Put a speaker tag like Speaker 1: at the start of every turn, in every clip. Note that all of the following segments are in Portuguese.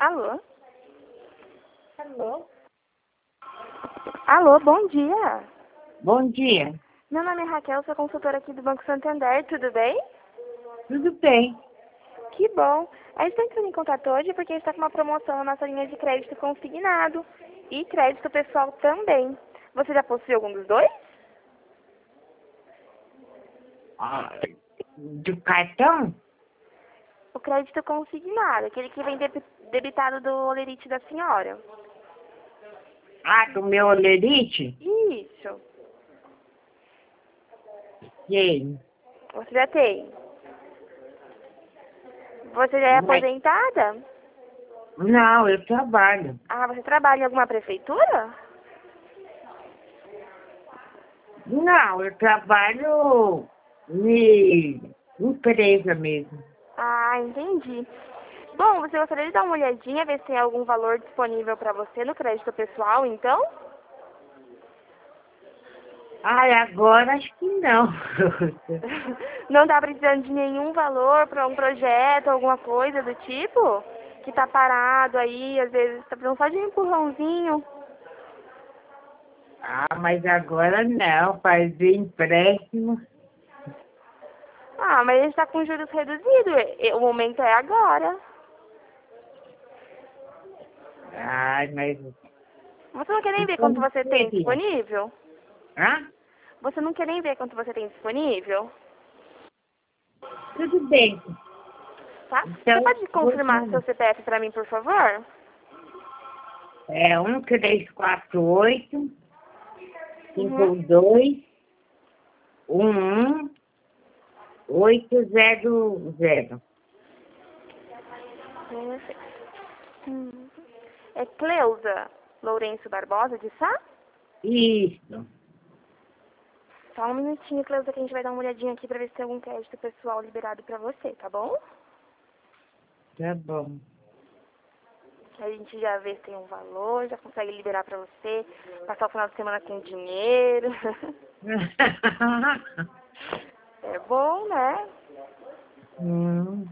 Speaker 1: Alô?
Speaker 2: Alô?
Speaker 1: Alô, bom dia.
Speaker 2: Bom dia.
Speaker 1: Meu nome é Raquel, sou consultora aqui do Banco Santander, tudo bem?
Speaker 2: Tudo bem?
Speaker 1: Que bom. A gente está entrando em contato hoje porque a gente está com uma promoção na nossa linha de crédito consignado e crédito pessoal também. Você já possui algum dos dois?
Speaker 2: Do cartão?
Speaker 1: O crédito consignado, aquele que vem debitado do olerite da senhora.
Speaker 2: Do meu olerite?
Speaker 1: Isso.
Speaker 2: Sim.
Speaker 1: Você já tem. Você já é
Speaker 2: Mas,
Speaker 1: aposentada?
Speaker 2: não, eu trabalho.
Speaker 1: Você trabalha em alguma prefeitura?
Speaker 2: Não, eu trabalho em empresa mesmo.
Speaker 1: Entendi. Bom, você gostaria de dar uma olhadinha, ver se tem algum valor disponível para você no crédito pessoal, então?
Speaker 2: Agora acho que não.
Speaker 1: Não tá precisando de nenhum valor para um projeto, alguma coisa do tipo? Que tá parado aí, às vezes tá precisando só de um empurrãozinho.
Speaker 2: Mas agora não, fazer empréstimo.
Speaker 1: Mas a gente tá com juros reduzidos, o momento é agora.
Speaker 2: Mas
Speaker 1: Você não quer nem ver quanto
Speaker 2: como
Speaker 1: você tem
Speaker 2: seria?
Speaker 1: disponível? Você não quer nem ver quanto você tem disponível?
Speaker 2: Tudo bem.
Speaker 1: Tá? Você
Speaker 2: Então,
Speaker 1: pode confirmar seu CPF para mim, por favor?
Speaker 2: 1348
Speaker 1: Uhum.
Speaker 2: 52 11 800.
Speaker 1: Perfeito. É Cleusa Lourenço Barbosa de Sá?
Speaker 2: Isso,
Speaker 1: Só um minutinho, Cleusa, que a gente vai dar uma olhadinha aqui pra ver se tem algum crédito pessoal liberado pra você, tá bom?
Speaker 2: tá bom.
Speaker 1: A gente já vê se tem um valor, já consegue liberar pra você, passar o final de semana com dinheiro. É bom, né?
Speaker 2: Hum.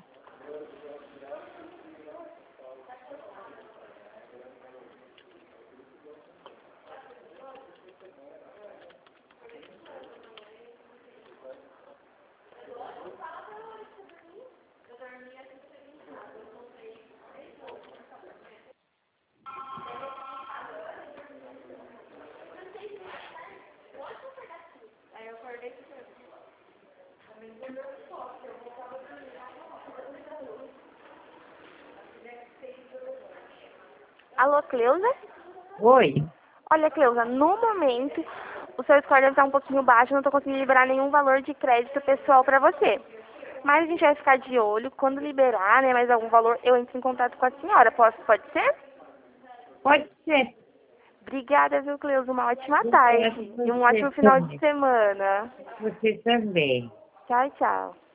Speaker 1: Alô, Cleusa?
Speaker 2: Oi.
Speaker 1: Olha, Cleusa, no momento o seu score deve estar um pouquinho baixo, não estou conseguindo liberar nenhum valor de crédito pessoal para você. Mas a gente vai ficar de olho, quando liberar, né, mais algum valor, eu entro em contato com a senhora. Pode ser?
Speaker 2: Pode ser.
Speaker 1: Obrigada, viu, Cleusa? Uma ótima
Speaker 2: Obrigada
Speaker 1: tarde e um
Speaker 2: você
Speaker 1: ótimo final de
Speaker 2: também.
Speaker 1: semana.
Speaker 2: Você também.
Speaker 1: Tchau, tchau.